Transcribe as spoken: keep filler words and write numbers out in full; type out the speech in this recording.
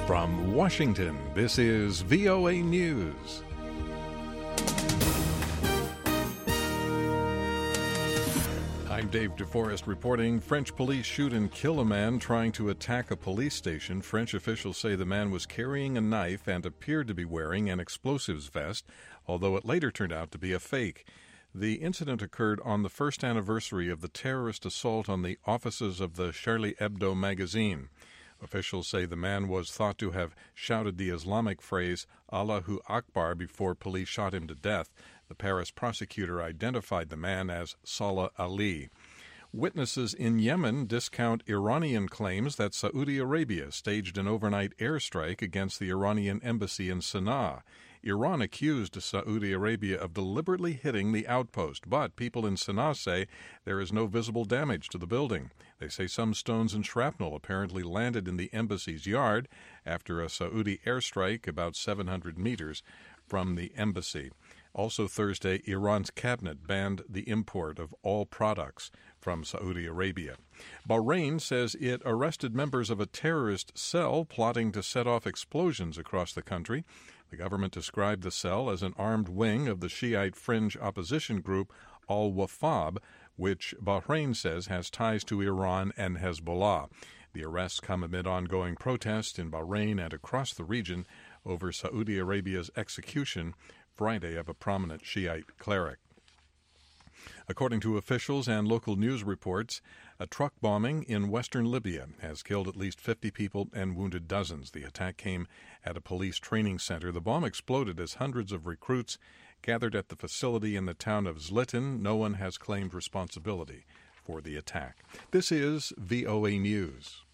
From Washington, this is V O A News. I'm Dave DeForest reporting. French police shoot and kill a man trying to attack a police station. French officials say the man was carrying a knife and appeared to be wearing an explosives vest, although it later turned out to be a fake. The incident occurred on the first anniversary of the terrorist assault on the offices of the Charlie Hebdo magazine. Officials say the man was thought to have shouted the Islamic phrase Allahu Akbar before police shot him to death. The Paris prosecutor identified the man as Salah Ali. Witnesses in Yemen discount Iranian claims that Saudi Arabia staged an overnight airstrike against the Iranian embassy in Sana'a. Iran accused Saudi Arabia of deliberately hitting the outpost, but people in Sana'a say there is no visible damage to the building. They say some stones and shrapnel apparently landed in the embassy's yard after a Saudi airstrike about seven hundred meters from the embassy. Also Thursday, Iran's cabinet banned the import of all products from Saudi Arabia. Bahrain says it arrested members of a terrorist cell plotting to set off explosions across the country. The government described the cell as an armed wing of the Shiite fringe opposition group Al-Wafab, which Bahrain says has ties to Iran and Hezbollah. The arrests come amid ongoing protests in Bahrain and across the region over Saudi Arabia's execution Friday of a prominent Shiite cleric. According to officials and local news reports, a truck bombing in western Libya has killed at least fifty people and wounded dozens. The attack came at a police training center. The bomb exploded as hundreds of recruits gathered at the facility in the town of Zlitin. No one has claimed responsibility for the attack. This is V O A News.